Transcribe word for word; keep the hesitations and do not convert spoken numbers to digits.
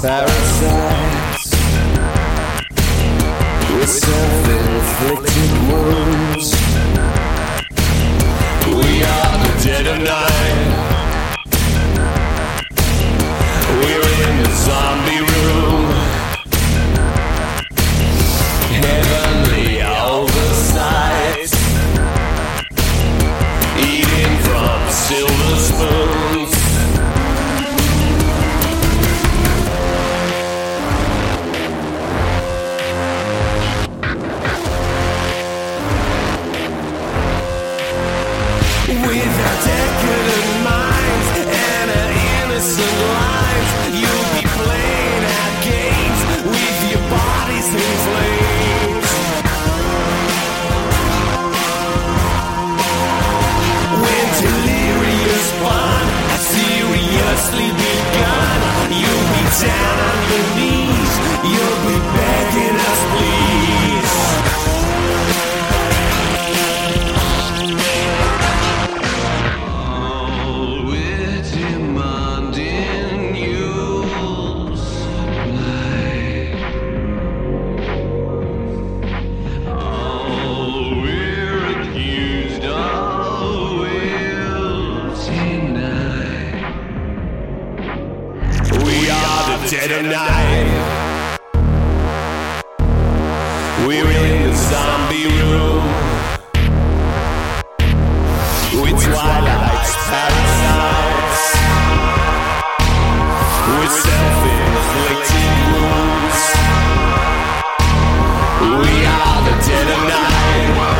parasites with self-inflicted wounds. We are the dead of night. We're in the zombie room. Heavenly oversight, eating from silver spoons. With our decadent minds and our innocent lives, you'll be playing our games with your bodies in flames. When delirious fun has seriously begun, you'll be down on your knees, you'll be begging us please. Dead of night. We're in the zombie room with twilight's parasites, with self-inflicted wounds. We are the dead of night.